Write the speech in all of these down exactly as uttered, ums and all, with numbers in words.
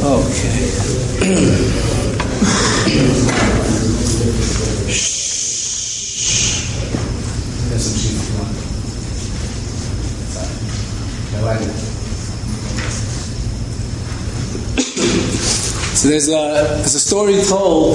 So there's a there's a story told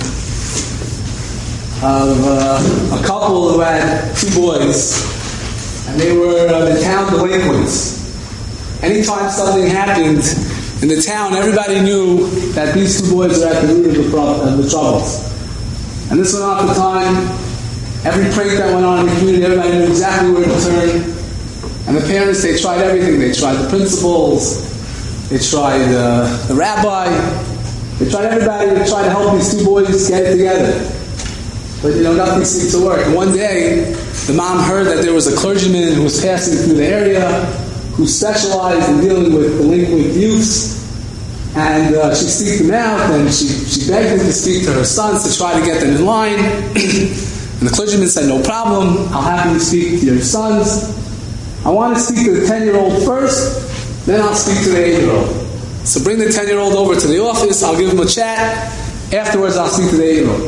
of uh, a couple who had two boys, and they were uh, the town delinquents. Anytime something happened in the town, everybody knew that these two boys were at the root of the, pro- of the troubles. And this went on for time. Every prank that went on in the community, everybody knew exactly where to turn. And the parents, they tried everything. They tried the principals. They tried uh, the rabbi. They tried everybody to try to help these two boys get it together. But, you know, nothing seemed to work. And one day, the mom heard that there was a clergyman who was passing through the area who specialized in dealing with delinquent youths. And uh, she seeked him out, and she, she begged him to speak to her sons to try to get them in line. And the clergyman said, no problem, I'll happily speak to your sons. I want to speak to the ten-year-old first, then I'll speak to the eight-year-old. So bring the ten-year-old over to the office, I'll give him a chat. Afterwards, I'll speak to the eight-year-old.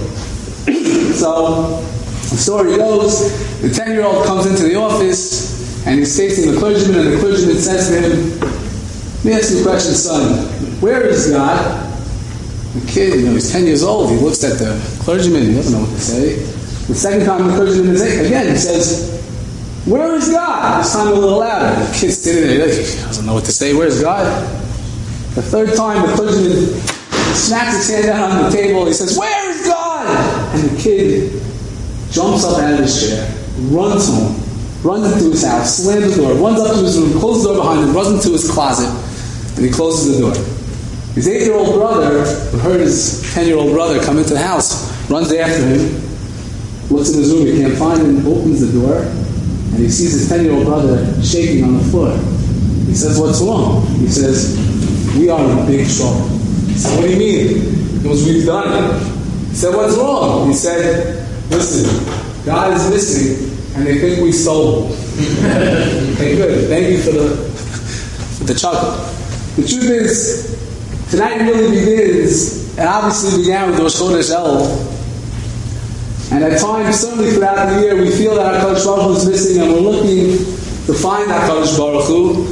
So the story goes, the ten-year-old comes into the office, and he's facing the clergyman, and the clergyman says to him, let me ask you a question, son. Where is God? The kid, you know, he's ten years old. He looks at the clergyman. He doesn't know what to say. The second time the clergyman is again, he says, where is God? This time a little louder. The kid's sitting there. He doesn't know what to say. Where's God? The third time the clergyman smacks his hand down on the table. He says, where is God? And the kid jumps up out of his chair, runs home, runs into his house, slams the door, runs up to his room, closes the door behind him, runs into his closet, and he closes the door. His eight-year-old brother, who heard his ten-year-old brother come into the house, runs after him, looks in his room, he can't find him, opens the door, and he sees his ten-year-old brother shaking on the floor. He says, what's wrong? He says, we are in big trouble. He said, what do you mean? He goes, we've done it. He said, what's wrong? He said, listen, God is missing, and they think we stole him. Okay, good. Thank you for the, for the chuckle. The truth is, tonight really begins, and obviously began with Rosh Chodesh Elul. And at times, certainly throughout the year, we feel that our HaKadosh Baruch Hu is missing, and we're looking to find our HaKadosh Baruch Hu.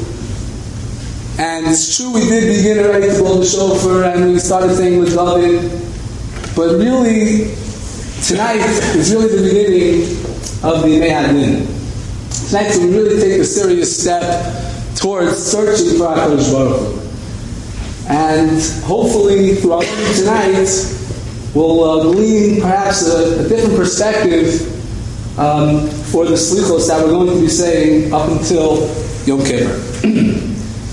And it's true, we did begin already to blow the shofar, and we started saying with David. But really, tonight is really the beginning of the Yemei Hadin. Tonight, we really take a serious step towards searching for our HaKadosh Baruch Hu. And hopefully, through our learning tonight, we'll uh, glean perhaps a, a different perspective um, for the slichos that we're going to be saying up until Yom Kippur.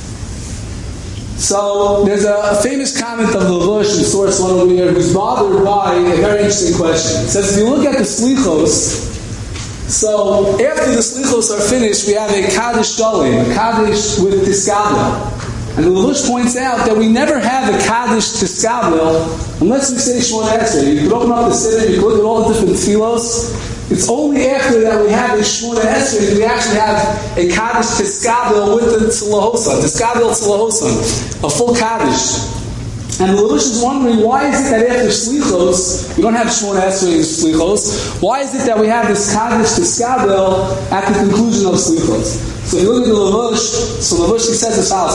So, there's a, a famous comment of the Levush in source one over here who's bothered by a very interesting question. It says, if you look at the slichos, so after the slichos are finished, we have a Kaddish Dalim, a Kaddish with Tiskabel. And the Levush points out that we never have a Kaddish Tiskabel unless we say Shemona Esrei. You could open up the Siddur, you could look at all the different tefillos. It's only after that we have a Shemona Esrei that we actually have a Kaddish Tiskabel with the Tzilahosan, Tiskabel Tzilahosan, a full Kaddish. And the Levush is wondering, why is it that after Slichos, we don't have Shemona Esrei in Slichos, why is it that we have this Kaddish Tiskabel at the conclusion of Slichos? So if you look at the Levush, so Levush he says as follows: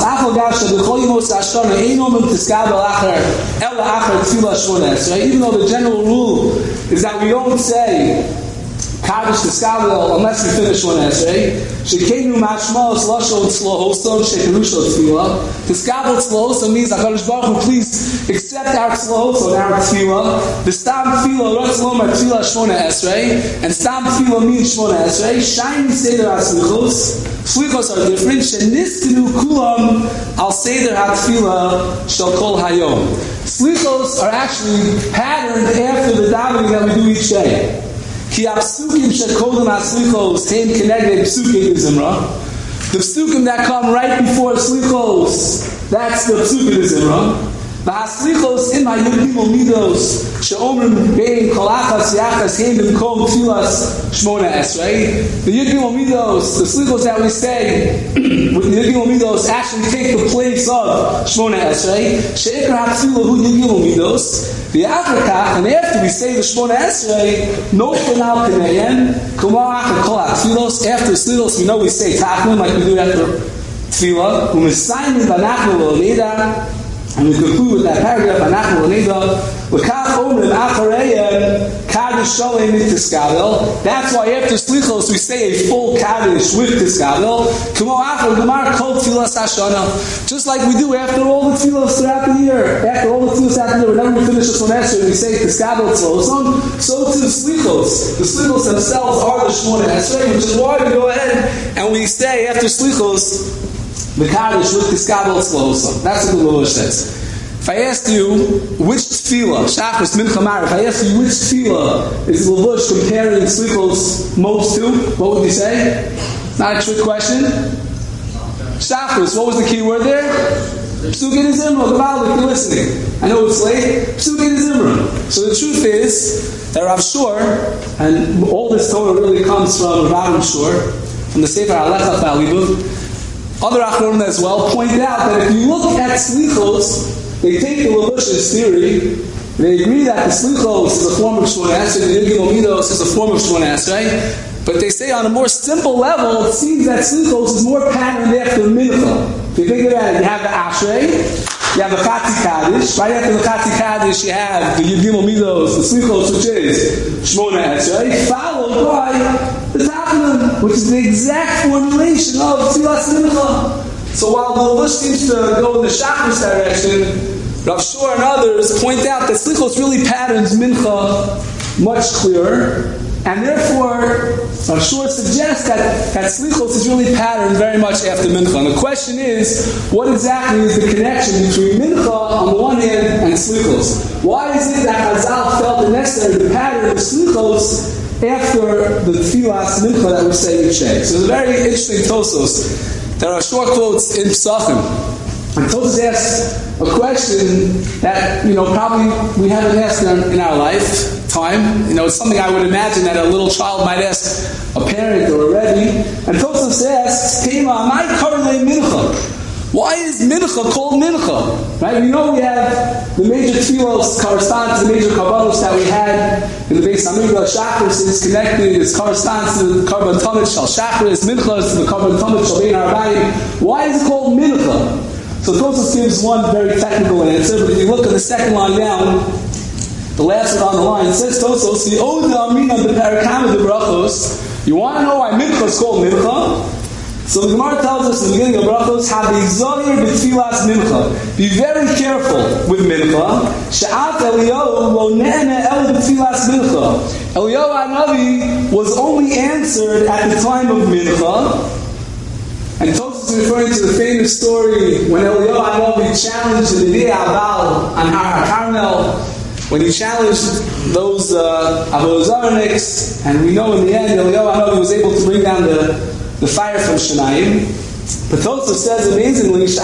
even though the general rule is that we don't say Kaddish Tiskabel unless we finish one Esrei. Shekenu mashmos lashon tzlohoson shekerusho tefillah. Tiskabel tzlohoson means HaKadosh Baruch Hu, please accept our tzlohoson, our tefillah. The stam tefillah ratzlom our tefillah shmona Esrei, and stam tefillah means shmona Esrei. Shiny seder aslichos. Slichos are different. Sheniskenu kulam al seder hatefillah shel kol hayom. Slichos are actually patterned after the davening that we do each day. Ki apsukim shekodim aslichos teim keneged psukim zimra. The psukim that come right before slichos, that's the psukim zimra. V'haslichos im hayudim umidos she'omrim bein kolachas yachas heim b'mkom tfilas shmona esrei. The yudim umidos, the slichos that we say with the yudim umidos actually take the place of shmona esrei. She'ikra ha'tfilah hu yudim umidos. The Africa, and after we say the Shmona Esrei, no penal keneyen, kumar after kol tfilos. After tfilos, we know we say tachlim like we do after tefillah. U'misayim v'anachnu l'oleda, and we conclude with that paragraph v'anachnu l'oleda. L'kach omrim achareyen kaddish shalem tiskabel. That's why after slichos we say a full kaddish with tiskabel. Kumar after gemar kol tfilas hashana. Just like we do after all the tefillos throughout the year. After all the tefillos throughout the year, whenever we finish the Shmona Esrei, we say tiskabel tzloson. So too the slichos. The slichos themselves are the Shmona Esrei, which is why we go ahead and we say after slichos the kaddish with tiskabel tzloson. That's what the Lord says. If I asked you which tefillah, Shachris, Mincha, Marav, if I asked you which tefillah is Levush comparing Slichos most to, what would you say? Not a trick question. Shachris, what was the key word there? Psukim and Zimra, Gaval, if you're listening. I know it's late. Psukim and Zimra. So the truth is that Rav Shur, and all this Torah really comes from Rav Shur, from the Sefer Alecha Fa'alibud. Other Achronim as well point out that if you look at Slichos, they take the Levush's theory. They agree that the Slichos is a form of Shmona Esrei, the Yigim Omidos is a form of Shmona Esrei. But they say on a more simple level, it seems that Slichos is more patterned after Mincha. If you think about it, you have the Ashrei, you have the Chatzi Kaddish. Right after the Chatzi Kaddish, you have the Yigim Omidos, the Slichos, which is Shmona Esrei, followed by the Tachlim, which is the exact formulation of Tfilas Mincha. So while the Levush seems to go in the Shachris direction, Rav Shur and others point out that Slichos really patterns Mincha much clearer, and therefore Rav Shur suggests that, that Slichos is really patterned very much after Mincha. And the question is, what exactly is the connection between Mincha on the one hand and Slichos? Why is it that Chazal felt it necessary to pattern the Slichos after the Tfilas Mincha that we say each day? So it's a very interesting Tosos. There are short quotes in Pesachim. And Tosos asks a question that, you know, probably we haven't asked in, in our lifetime. You know, it's something I would imagine that a little child might ask a parent or a rebbe. And Tosos asks, Kema, amai karlei mincha? Why is mincha called mincha? Right? We know we have the major tefillos corresponds to the major karbanos that we had in the Beis Hamikdash. Shachris is connected, it corresponds to the Karban Tamid Shal Shachris, mincha is to the Karban Tamid Shal Bein Arbayim. Why is it called mincha? So Tosos gives one very technical answer, but if you look at the second line down, the last one on the line, it says Tosos, the Oda Amina the Parakam of the Brachos. You want to know why mincha is called mincha? So the Gemara tells us in the beginning of Brachos, Habizahir b'tfilas mincha. Be very careful with mincha. She'at Eliyahu lo ne'ene el b'tfilas mincha. Eliyahu HaNavi was only answered at the time of mincha. And Tosos is referring to the famous story when Eliyahu HaNavi challenged the Nidei Abal on Har HaKarmel, when he challenged those uh, Avodah Zarniks, and we know in the end Eliyahu HaNavi was able to bring down the the fire from Shanaim. But Tosos says amazingly, and he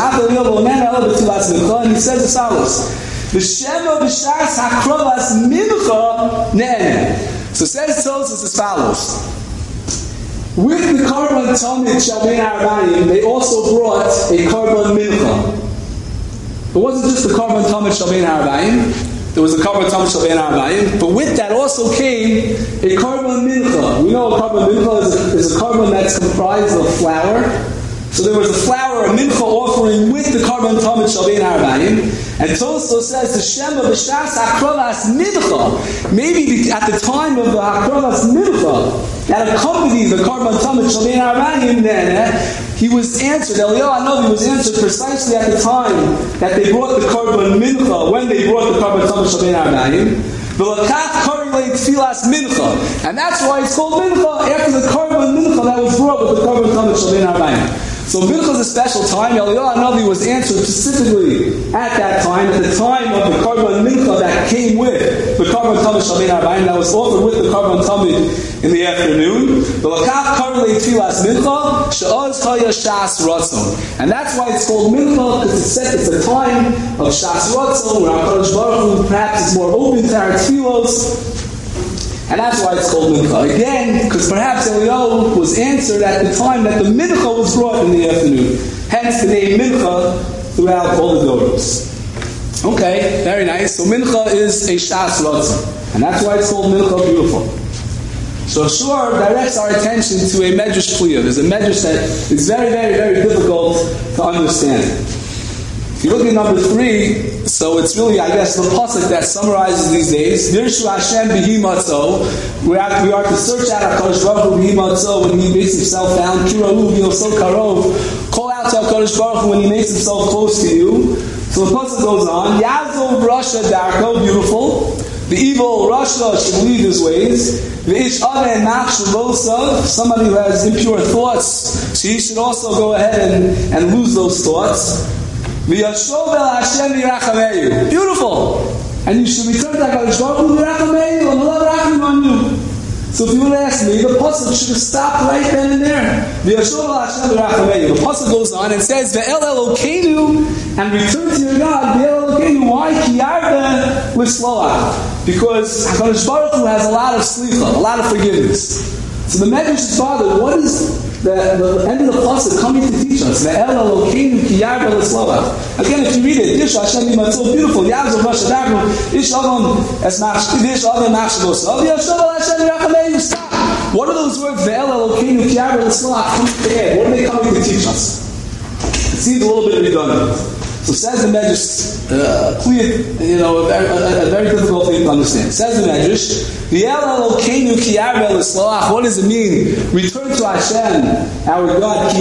says as follows: V'shema b'shas hakrovas mincha ne'ene. So says Tosos as follows: with the Karban Tamid Shal Bein Arbayim, they also brought a Karban mincha. It wasn't just the Karban Tamid Shal Bein Arbayim. There was a Karban Tamid Shal Bein Arbayim, but with that also came a Karban Mincha. We know a Karban Mincha is a, is a Karban that's comprised of flour. So there was a flour, a Mincha offering with the Karban Tamid Shal Bein Arbayim. And Tosos says the Shema b'shas hakrovas mincha. Maybe at the time of the hakrovas mincha that accompanied the Karban Tamid Shal Bein Arbayim, then he was answered. Eliyahu HaNavi was answered precisely at the time that they brought the Karban Mincha, when they brought the Karban Tamid Shal Bein Arbayim. V'lakach karilei tfilas mincha, and that's why it's called mincha after the Karban Mincha that was brought with the Karban Tamid Shal Bein Arbayim. So Mincha is a special time. Eliyahu Hanavi was answered specifically at that time, at the time of the Karban Mincha that came with the Karban Tamid Shalmin Arbaim, that was offered with the Karban Tamid in the afternoon. The Lakach Karlei Tfilas Mincha, She'oz Chaya Shas Ratzon. And that's why it's called Mincha, because it's set, it's a time of Shas Ratzon, where HaKadosh Baruch Hu perhaps is more open to our tefillos. And that's why it's called Mincha. Again, because perhaps Eliyahu was answered at the time that the Mincha was brought in the afternoon. Hence the name Mincha throughout all the Doros. Okay, very nice. So Mincha is a Shas Ratzon. And that's why it's called Mincha, beautiful. So Shur directs our attention to a Medrash Kliya. There's a Medrash that is very, very, very difficult to understand. If you look at number three, so it's really, I guess, the pasuk that summarizes these days. Dirshu Hashem b'hi matzo. We are, we are to search out HaKadosh Baruch Hu b'hi matzo when He makes Himself found. Kirahu v'yoso karov. Call out to HaKadosh Baruch Hu when He makes Himself close to you. So the pasuk goes on. Yazov Rasha Darko, beautiful. The evil Rasha should leave his ways. V'ish Aven Machshavosov, somebody who has impure thoughts, so he should also go ahead and, and lose those thoughts. V'yashov el Hashem v'yirachameyu. Beautiful. And you should return to HaKadosh Baruch Hu v'yirachameyu, and Allah rachim on you. So if you would ask me, the pasuk should have stopped right then and there. V'yashov el Hashem v'yirachameyu. The pasuk goes on and says, Ve'el Elokeinu, and return to your God. Ve'el Elokeinu. Why? Ki yarda l'sloach. Because HaKadosh Baruch Hu has a lot of slicha, a lot of forgiveness. So the Medrash is bothered. What is the, the end of the pasuk coming to teach us? Ve'el Elokeinu ki yarda l'sloach. Again, if you read it, Dish Hashem Yimatzil, beautiful. Yazov Rasha Darko, Ish Avon es Machsh, Ish Avon Machshavos. V'yashov el Hashem v'yirachameyu. Stop. What are those words? Ve'el Elokeinu ki yarda l'sloach. Come to add. What are they coming to teach us? It seems a little bit redundant. So says the Medrash, uh, clear, you know, a very, a, a very difficult thing to understand. Says the Medrash, what does it mean? Return to Hashem, our God,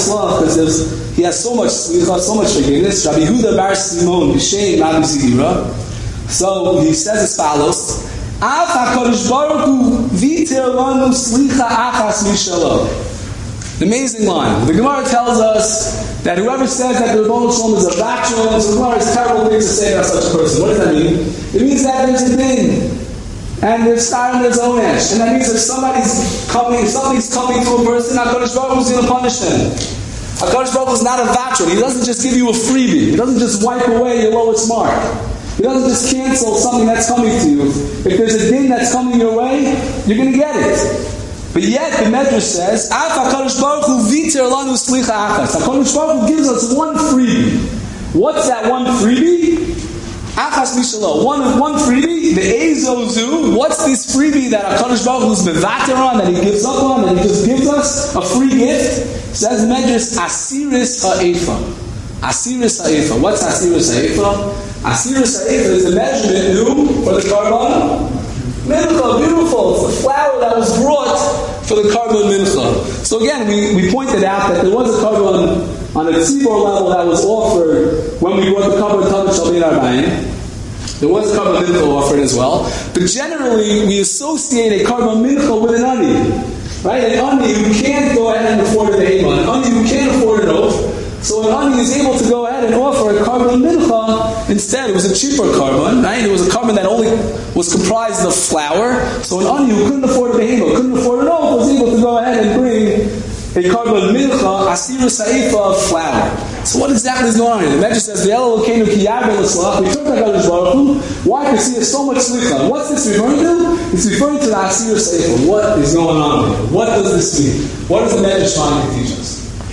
because He has so much, so much forgiveness. Rabbi Yehuda bar Simon, B'Shem Rabbi Zira. So he says as follows: Af HaKadosh Baruch Hu v'iter lanu slicha achas mishalo. The amazing line. The Gemara tells us that whoever says that the Rebbeinu Shalom is a bachelor, the Gemara is terrible thing to say about such a person. What does that mean? It means that there's a din, and there's starting there's own ash, and that means if somebody's coming, if something's coming to a person, HaKadosh Baruch Hu is going to punish them. HaKadosh Baruch Hu is not a bachelor. He doesn't just give you a freebie. He doesn't just wipe away your lowest mark. He doesn't just cancel something that's coming to you. If there's a din that's coming your way, you're going to get it. But yet, the Medrash says, Af HaKadosh Baruch Hu v'iter lanu slicha achas. HaKadosh Baruch Hu gives us one freebie. What's that one freebie? Achas mishalo. One, one freebie, the Ezozu. What's this freebie that HaKadosh Baruch Hu is mevater on, that He gives up on, that He just gives us? A free gift? Says the Medrash, Asiris ha'efa. Asiris ha'efa. What's Asiris ha'efa? Asiris ha'efa is the measurement new for the Karban Mincha, beautiful. It's the flour that was brought for the Karban Mincha. So again, we, we pointed out that there was a Karban on a tzibor level that was offered when we brought the Karban Tamid Shalmin Arbaim. There was a Karban Mincha offered as well. But generally, we associate a Karban Mincha with an ani. Right? An ani who can't go ahead and afford a behema. An ani who can't afford an oath. So an ani is able to go ahead and offer a Karban Mincha instead. It was a cheaper Karban, right? It was a Karban that only was comprised of flour. So an ani who couldn't afford a behema, couldn't afford an oath, was able to go ahead and bring a Karban Mincha, Asira Sa'ifa of flour. So what exactly is going on here? The Medrash says, Ve'el Elokeinu ki yarda l'sloach. We took HaKadosh Baruch Hu. Why? Because He has so much slicha. What's this referring to? It's referring to the Asira Sa'ifa. What is going on here? What does this mean? What is the Medrash trying to teach us?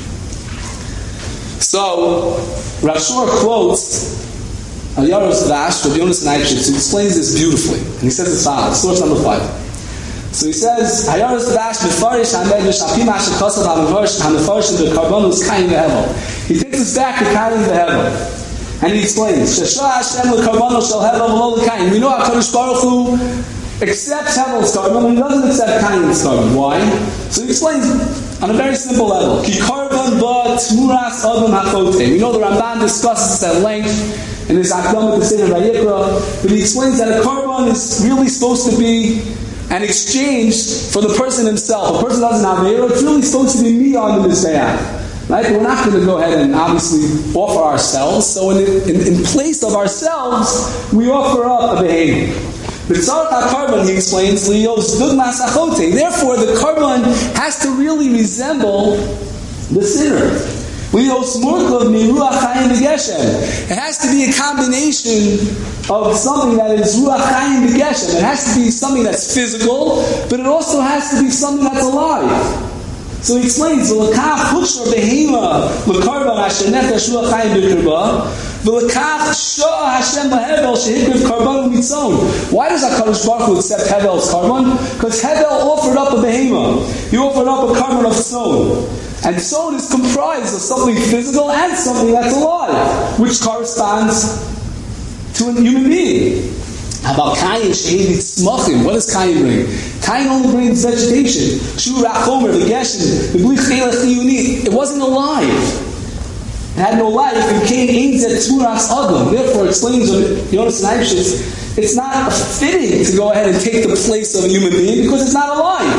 So, Rav Shur quotes Ayaros Vash, Rabbi Yonasan Eichitz, who explains this beautifully. And he says as follows, source number five. So he says, Ayaros Vash, Mefarish HaMedrash, Apim HaShekosov HaMefarish, HaMefarish, the Karbanus Kain Ve'evel. He takes us back to Kain Ve'evel. And he explains, Sheshah Hashem l'Karbanus Shel Hevel V'lo l'Kain. We know HaKadosh Baruch Hu accepts Hevel's Karban, but He doesn't accept Kain's Karban. Why? So he explains on a very simple level. Ki Karban ba Tmuras Adam HaChotem. We know the Ramban discusses this at length in his Akdama to Seder Vayikra, but he explains that a Karban is really supposed to be an exchange for the person himself. A person doesn't have Avera, it's really supposed to be me on the Mizbeach. Right? We're not going to go ahead and obviously offer ourselves. So in, in, in place of ourselves, we offer up a behemoth. B'tzarech HaKarban, he explains, Liyos dugmas achote. Therefore, the karban has to really resemble the sinner. Liyos murkav miruach chayim v'geshem. It has to be a combination of something that is ruach chayim v'geshem. It has to be something that's physical, but it also has to be something that's alive. So he explains, V'lekach hushar behema l'karban asher nefesh ruach chayim b'kirba, v'lekach sho'a Hashem lahevel shehikriv karban u'mitzon. Why does HaKadosh Baruch Hu accept Hevel's karban? Because Hevel offered up a behema. He offered up a karban of tzon. And tzon is comprised of something physical and something that's alive, which corresponds to a human being. How about Kayin shehevi tzmachim? What does Kayin bring? Kayin only brings vegetation. Shu rachomer, the geshen, the blich chelech chiyuni. It wasn't alive. It had no life. It came aimed at tmuras adam. Therefore, it explains Yonas and Aibshitz, it's not fitting to go ahead and take the place of a human being because it's not alive.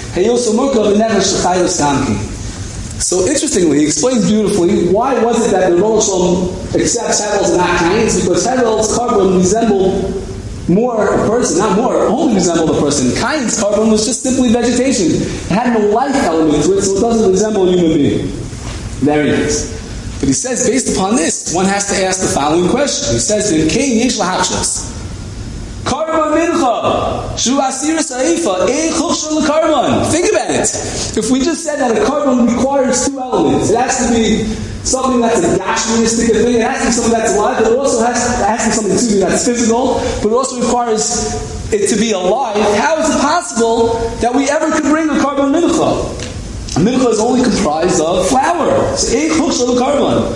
So interestingly, he explains beautifully why was it that the Rosh Hashanah accepts Hevel's and not Kain's, because Hevel's karban resembled more a person, not more, only resembled a person. Kain's karban was just simply vegetation. It had no life element to it, so it doesn't resemble a human being. There it is. But he says, based upon this, one has to ask the following question. He says, "In Kain yesh lahachshas karban mincha shu asir saifa ein chukshar lekarban." Think about it. If we just said that a karban requires two elements, it has to be something that's a gashmiistic thing, it has to be something that's alive, but it also has to, it has to be something too that's physical, but it also requires it to be alive. How is it possible that we ever could bring a karban mincha? A mincha is only comprised of flour. So ein chukshar lekarban.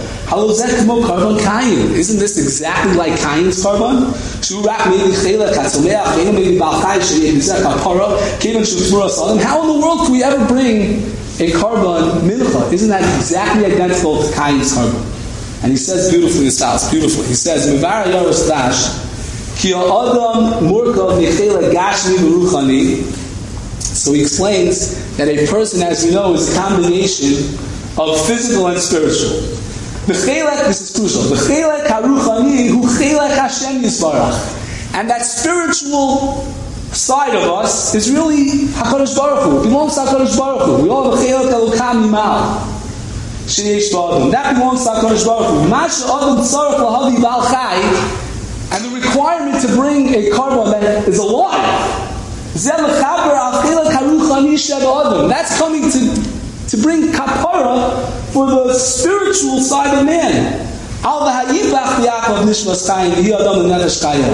Isn't this exactly like Kain's karban? How in the world can we ever bring a karban mincha? Isn't that exactly identical to Kain's karban? And he says beautifully, this house, beautifully. He says, "Mivara yaros dash ki ha'adam murkav mechela gashmi v'ruchani." So he explains that a person, as we know, is a combination of physical and spiritual. The chelek, this is crucial. The chelek haruchani hu chelek Hashem yisbarach, and that spiritual side of us is really Hakadosh Baruch Hu. It belongs to Hakadosh Baruch Hu. We all have a chelek elokam mimal sheyesh ba'adam. That belongs to Hakadosh Baruch Hu. Masha adam tzarich lahavi bal chai, and the requirement to bring a karban that is alive. Zeh lechaber al chelek haruchani sheb adam. That's coming to to bring kapara for the spiritual side of man. Al v'hayibach b'yakov nishmas chayim v'hi adam v'nefesh chayim.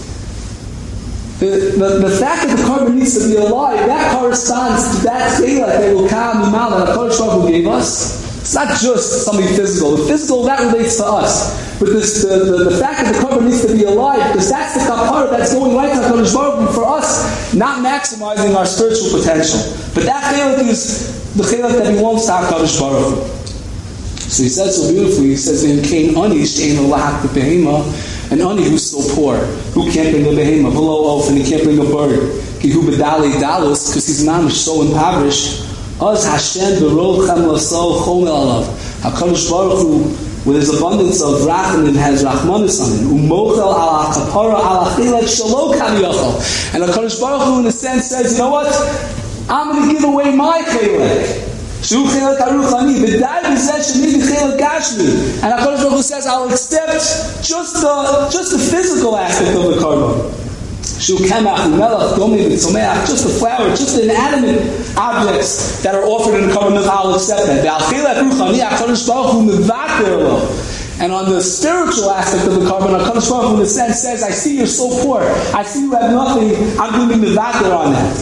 The, the, the fact that the karban needs to be alive, that corresponds to that chela that will come mimal that HaKadosh Baruch Hu gave us. It's not just something physical. The physical, that relates to us. But this, the, the, the fact that the karban needs to be alive, because that's the kapara that's going right to HaKadosh Baruch Hu for us, not maximizing our spiritual potential. But that chela is the chilek that belongs to HaKadosh Baruch Hu. So he says so beautifully, he says, "In Kain ani she'ein lo lahak b'behema," an ani who's so poor, who can't bring a behema, below oaf, and he can't bring a bird, ki hu b'dalei dalus, because he's mamish so impoverished, az Hashem b'rov chem l'so chomel alav. HaKadosh Baruch Hu, with his abundance of rachamim, has rachmanis on him, u'mochel ala kapara ala chilek shelo kam yochel. And HaKadosh Baruch Hu, in a sense, says, you know what? I'm going to give away my chelek. Shu chelek haruchani, v'dai b'zeh shemi v'chelek gashmi. And HaKadosh Baruch Hu says, I'll accept just the just the physical aspect of the karban. Shu kemach u'melach domi v'tzomeach, just the flour, just the inanimate objects that are offered in the karban, I'll accept that. V'al chelek haruchani, HaKadosh Baruch Hu mevater lo. And on the spiritual aspect of the karban, HaKadosh Baruch Hu in a sense says, I see you're so poor. I see you have nothing. I'm going to be mevater on that.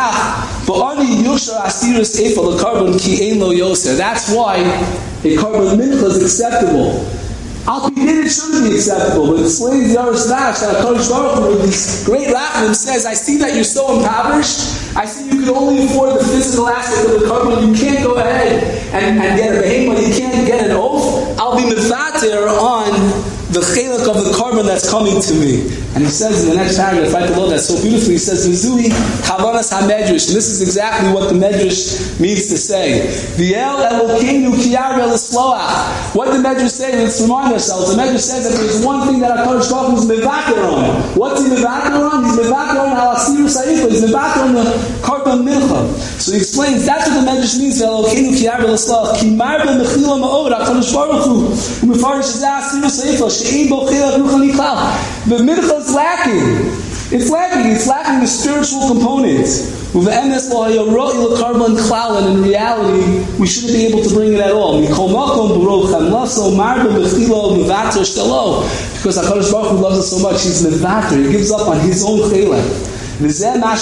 That's why a karban mincha is acceptable. Al Pidin, it shouldn't be acceptable, but it explains the Yaros Dash that HaKadosh Baruch Hu, with this great rachmim, says, I see that you're so impoverished. I see you can only afford the physical aspect of the karban. You can't go ahead and, and get a behemah. You can't get an oath. I'll be mevater on the chelak of the carbon that's coming to me. And he says in the next paragraph, right below that, so beautifully, he says, V'zui kavanas ha-medrash. And this is exactly what the medrash means to say. V'el Elokeinu kiyar el-esloach. What did the medrash say? Let's remind ourselves. The medrash says that there's one thing that HaKadosh Baruch Hu is mevaker on. What's he mevaker on? He's mevaker on al-asir sa'ifa. He's mevaker on the carbon mincha. So he explains, that's what the medrash means. Elokeinu kiyar el-esloach. Ki marbe mechila ma'od. HaKadosh Baruch Hu. Umefarish zeh asir sa'ifa. She'ein bo chelak ruchani klal. The mincha is lacking. It's lacking. It's lacking the spiritual component. And in reality, we shouldn't be able to bring it at all. Because HaKadosh Baruch Hu loves us so much, He's mevater. He gives up on His own chelak. That's what the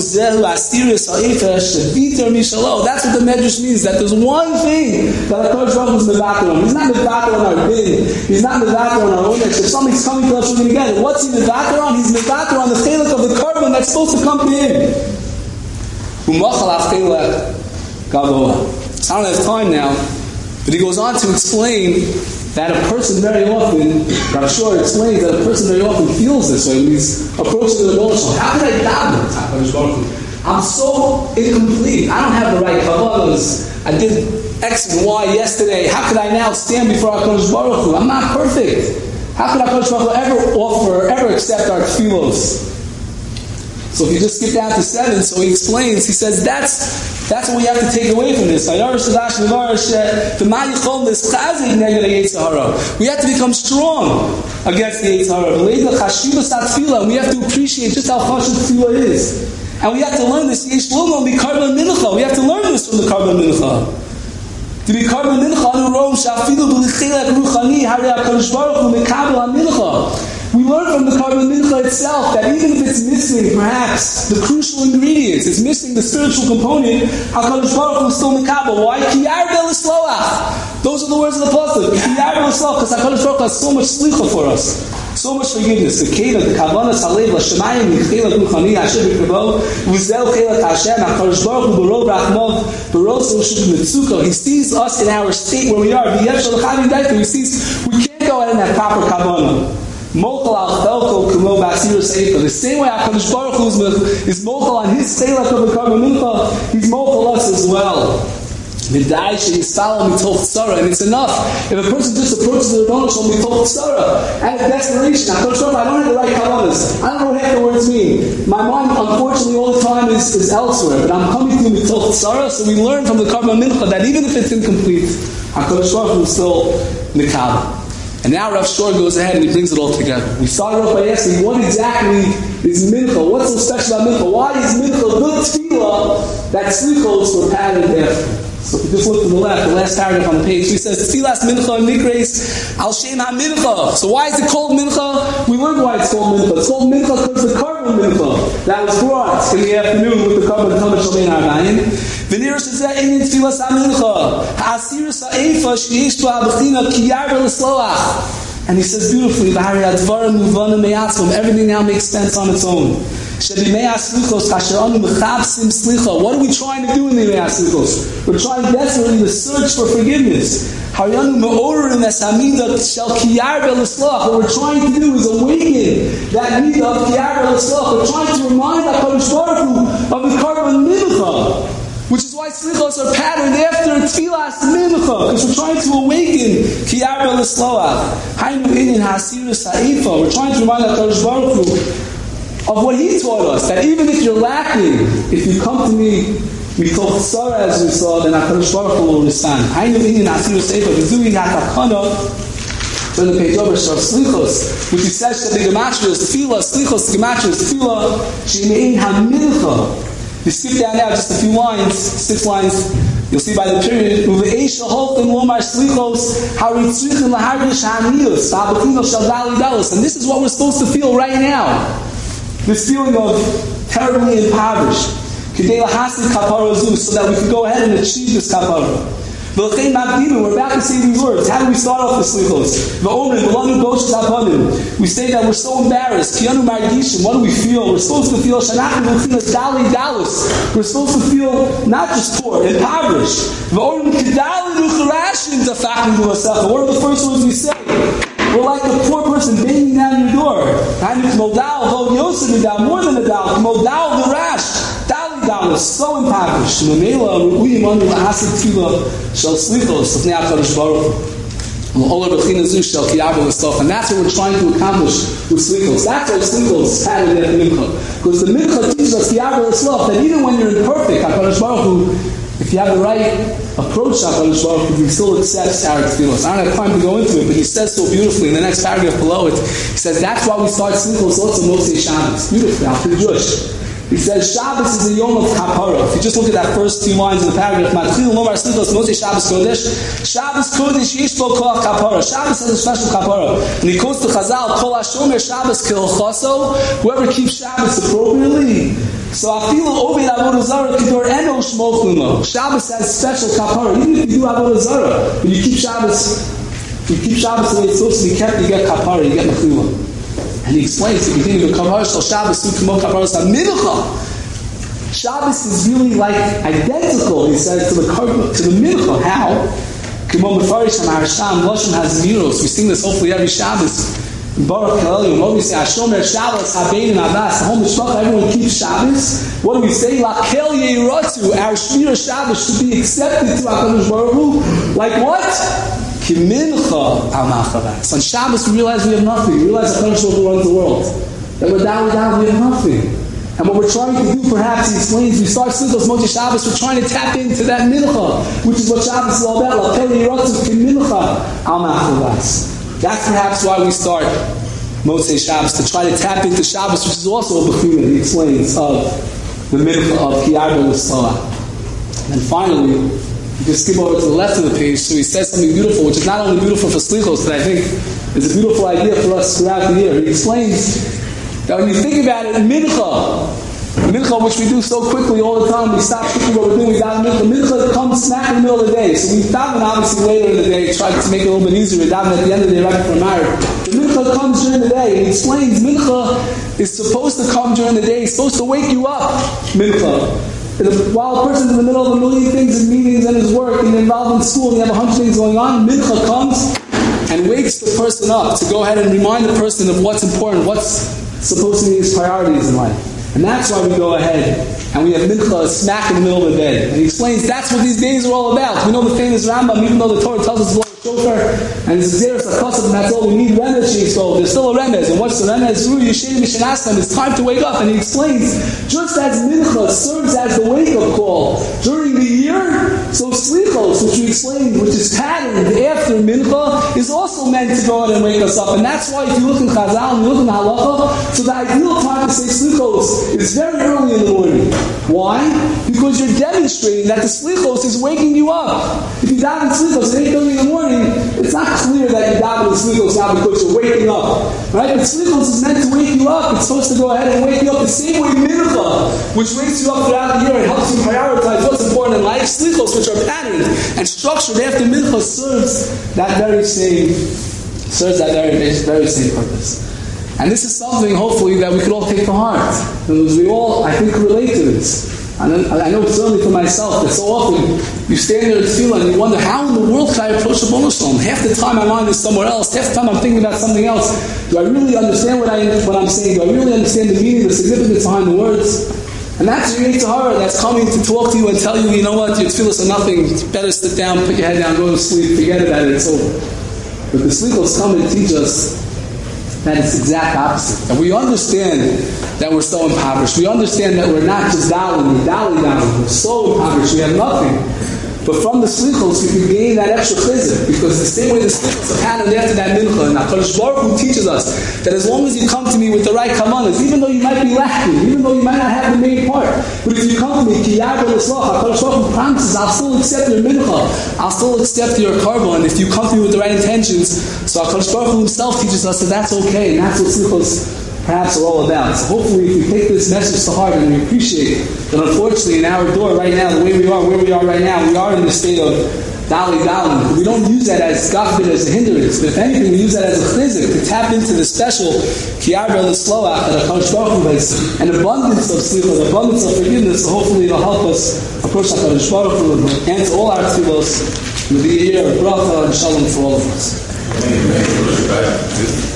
Medrash means, that there's one thing that HaKadosh Baruch Hu is mevater on. He's not mevater on our din. He's not mevater on our own. If something's coming to us, we're going to get it. What's He mevater on? He's mevater on the chelak of the carbon that's supposed to come to Him. I don't have time now, but he goes on to explain that a person very often, Rav Shor explains that a person very often feels this way when he's approaching the Lord. How can I daven? I'm so incomplete. I don't have the right kavanas. I did X and Y yesterday. How could I now stand before HaKadosh Baruch Hu? I'm not perfect. How could HaKadosh Baruch Hu ever offer, ever accept our tefillos? So if you just skip down to seven, so he explains, he says, that's that's what we have to take away from this. We have to become strong against the Yetzer Hara. And we have to appreciate just how function tefillah is. And we have to learn this. We have to learn this from the carbon mincha. To be carbon mincha on the road, we learn from the carbon mincha itself that even if it's missing, perhaps, the crucial ingredients, it's missing the spiritual component, HaKadosh Baruch Hu is still mekabel. Why? Kiyar b'lisloach. Those are the words of the pasuk. Kiyar b'lisloach, because HaKadosh Baruch Hu has so much slicha for us. So much forgiveness. The keda, the kavanas halev, l'shemayim, l'chelak ruchani, Hashem b'kavo, v'zel chelak Hashem, HaKadosh Baruch Hu, b'ro brachmov, b'ro soshut mitzukah. He sees us in our state where we are. He sees we can't go out in that proper kavanah. The same way HaKadosh Baruch Hu is mochel on His chelak of the carbon mincha, He's mochel us as well. And it's enough. If a person just approaches the Rebbeinu Shalom mitoch tzara, out of desperation, I don't have the right kavanas. I don't know what half the words mean. My mind, unfortunately, all the time is, is elsewhere. But I'm coming to mitoch tzara, so we learn from the carbon mincha that even if it's incomplete, HaKadosh Baruch Hu is still mikabel. And now Rav Shor goes ahead and he brings it all together. We started off by asking, what exactly is mincha? What's so special about mincha? Why is mincha good tefillah that slichos were patterned after? So if you just look to the left, the last paragraph on the page, he says, Tfilas mincha nikres al shem ha-mincha. So why is it called mincha? We learned why it's called mincha. It's called mincha because the carbon mincha that was brought in the afternoon with the carbon tamid shalmein ha'arbayim. V'nir shezeh einin tfilas ha-mincha. Ha'asir sa'efa sheyesh to ha'bechina kiyar v'lesloach. And he says beautifully, everything now makes sense on its own. What are we trying to do in the Mea Slichos? We're trying desperately to search for forgiveness. What we're trying to do is awaken that need of Kiyar B'Lisloch. We're trying to remind HaKadosh Baruch Hu of the carbon mincha, which is why Slichos are patterned after Tfilas mincha, because we're trying to awaken Kiyar B'Lisloch. We're trying to remind HaKadosh Baruch Hu of what He taught us, that even if you're lacking, if you come to me mitoch tzara, as we saw, then HaKadosh Baruch Hu will respond. Hainu inyan asiru seifa v'zui hatakana. Turn the page over, Shor Slichos, which he says that the gematrios, tefillah, Slichos, gematrios, tefillah, she'mein ha-mincha. You skip down now just a few lines, six lines. You'll see by the period, Uve'esh ha'holchem lomar Slichos, ha'ritzrichim laharish ha'aniyos, ha'abachino shal dali dalos. And this is what we're supposed to feel right now. This feeling of terribly impoverished. K'dei lahasid kapara zu, so that we can go ahead and achieve this kapara. V'lechein magdimu, we're about to say these words. How do we start off the slichos? V'omrim, v'lanu boshes hapanim. We say that we're so embarrassed. Kiyanu margishim, what do we feel? We're supposed to feel shanachim v'chilas dali dalus. We're supposed to feel not just poor, impoverished. V'omrim k'dali nucharashim tafachim v'lasecha. What are the first words we say? we're like the poor person banging down your door. More than a dal. Modal the rash. Dali dal is so impoverished. And that's what we're trying to accomplish with slichos. That's why slichos had it at the mincha. Because the mincha teaches us that even when you're imperfect, HaKadosh Baruch Hu, if you have the right approach to HaKadosh Baruch Hu, he still accepts our tefillos. I don't have time to go into it, but he says so beautifully in the next paragraph below it. He says that's why we start slichos also Motzei Shabbos. Beautifully, I'm pretty Jewish. He says Shabbos is a yom of kapara. If you just look at that first two lines in the paragraph, Matchil Lomar Slichos Motzei Shabbos Kodesh, Shabbos Kodesh Yesh Bo Koach Kapara. Shabbos has a special kapara. And he quotes to Chazal, Kol HaShomer Shabbos Kilchoso. Whoever keeps Shabbos appropriately. So Afilu Oved Avodah Zarah Kedor Eno Shmoch Lumo. Shabbos has special kapara. Even if you do Avodah Zarah, when you keep Shabbos, you keep Shabbos the way it's supposed to be kept, you get kapara, you get mechila. And he explains at the beginning of Kapara Shal Shabbos Kimo Kapara Shal Mincha. Shabbos is really like identical, he says, to the to the Mincha. How? Kimo Mefarish and Harsham Lashon has miros. We sing this hopefully every Shabbos. Baruch Kalel Yom we say Hashomer Shabbos Habein and Abbas. The whole Mishpach, everyone keeps Shabbos. What do we say? Lakel Yeiratu. Our Shmira Shabbos should be accepted to HaKadosh Baruch Hu. Like what? So on Shabbos we realize we have nothing. We realize that HaKadosh Baruch Hu runs the world. That we're down, we're down, we have nothing. And what we're trying to do, perhaps, he explains, we start Slichos Motzei Shabbos, we're trying to tap into that mincha, which is what Shabbos is all about. That's perhaps why we start Motzei Shabbos, to try to tap into Shabbos, which is also a bechina, he explains, of the mincha of Ki Arba L'Sala. And finally, you can skip over to the left of the page, so he says something beautiful, which is not only beautiful for Slichos, but I think is a beautiful idea for us throughout the year. He explains that when you think about it, mincha, mincha, which we do so quickly all the time, we stop thinking what we're doing, we daven mincha. Mincha comes smack in the middle of the day. So we daven obviously later in the day, try to make it a little bit easier. We daven at the end of the day right before marriage. The mincha comes during the day. And he explains mincha is supposed to come during the day. It's supposed to wake you up, mincha. While a person's in the middle of a million things and meetings and his work and involved in school and you have a hundred things going on, mincha comes and wakes the person up to go ahead and remind the person of what's important, what's supposed to be his priorities in life. And that's why we go ahead and we have mincha smack in the middle of the day. And he explains that's what these days are all about. We know the famous Rambam, even though the Torah tells us to blow a shofar and it's zeros hakasab and that's all we need, remez, so there's still a remez. And what's the remez? Ru Yishem Mishanasam. It's time to wake up. And he explains, just as mincha serves as the wake-up call during the year, so slichos, which we explained, which is patterned after mincha, is also meant to go out and wake us up. And that's why if you look in Chazal and you look in Halacha, so the ideal time to say slichos is very early in the morning. Why? Because you're demonstrating that the slichos is waking you up. If you daven slichos at eight thirty in the morning, it's not clear that you daven the slichos now because you're waking up. Right? But slichos is meant to wake you up. It's supposed to go ahead and wake you up the same way mincha, which wakes you up throughout the year and helps you prioritize what's important in life. Slichos, which are patterned and structured after mincha, serves that very same serves that very, very same purpose. And this is something, hopefully, that we could all take to heart. Because we all, I think, relate to this. And I know certainly for myself that so often you stand there at tefillah and you wonder, how in the world can I approach the Ribbono Shel Olam? Half the time my mind is somewhere else. Half the time I'm thinking about something else. Do I really understand what, I, what I'm saying? Do I really understand the meaning, the significance behind the words? And that's your Yitzhahara that's coming to talk to you and tell you, you know what, your tefillahs are nothing. It's better sit down, put your head down, go to sleep, forget about it, it's over. But the slichos come and teach us that it's the exact opposite. And we understand that we're so impoverished. We understand that we're not just dali, we're dali dali. We're so impoverished, we have nothing. But from the slichos, we can gain that extra chizuk, because the same way the slichos are patterned after that mincha, and HaKadosh Baruch Hu teaches us that as long as you come to me with the right kavanas, even though you might be lacking, even though you might not have the main part, but if you come to me, ki yarba l'slach, HaKadosh Baruch Hu promises, I'll still accept your mincha, I'll still accept your korban, if you come to me with the right intentions. So HaKadosh Baruch Hu himself teaches us that that's okay, and that's what slichos perhaps are all about. So hopefully if we take this message to heart and we appreciate that unfortunately in our door right now, the way we are, where we are right now, we are in the state of dali dali. We don't use that as gafbid, as a hindrance, but if anything, we use that as a chizuk to tap into the special ki yarba l'sloach that HaKadosh Baruch Hu has an abundance of slicha, an abundance of forgiveness. So hopefully it'll help us approach HaKadosh Baruch Hu and to all our tefillos. It'll be a year of bracha and shalom for all of us. Amen.